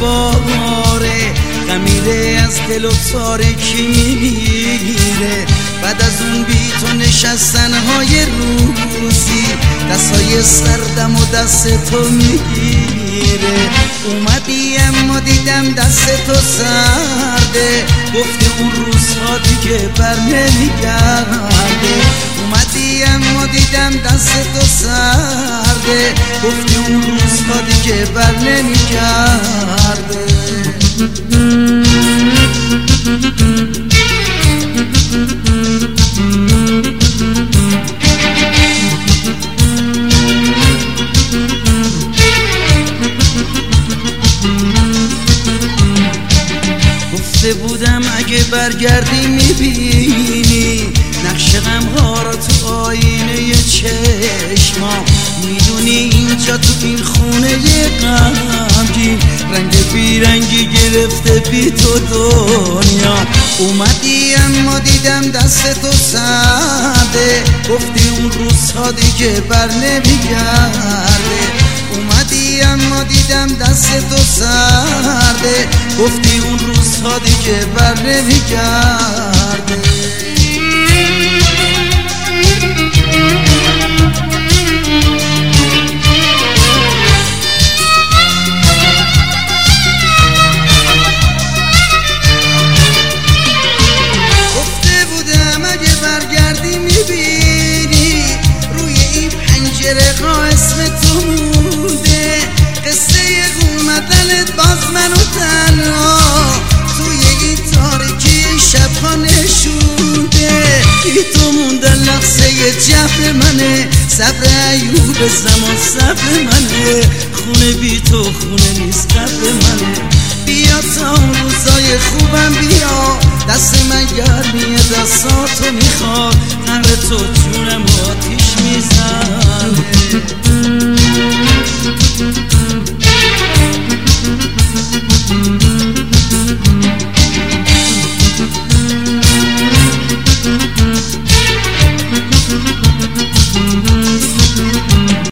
باره، خمیره از دل و تارکی میمیره. بعد از اون بی تو نشستنهای روزی، دستای سردم و دست تو میگیره. اومدی اما دیدم دست تو سرده، گفتی اون روزها دیگه بر نمیگرده. اومدی اما دیدم دست تو سرده، گفتی اون روزها دیگه بر نمیگرده. گفته بودم اگه برگردی میبینی نقش غمها را تو آینه چشمام. میدونی اینجا تو این خونه غمگین رنگ بیرنگی گرفته بی تو دنیا. اومدی اما دیدم دست تو سرده، گفتی اون روزها دیگه بر نمیگرده. اومدی اما دیدم دست تو سرده، گفتی اون روزها دیگه بر نمیگرده. گفته بودم اگه برگردی میبینی روی این پنجره ها اسم تو مونده. قصه اومدنت باز منو تنها توی این تاریکی شبها نشونده. بی تو موندن لحظه جبر منه، صبر ایوب زمان صبر منه. خونه بی تو خونه نیست قبر منه. بیا تا اون روزای خوبم بیا، دست من گرمیه دستاتو میخواد. قهر تو جونم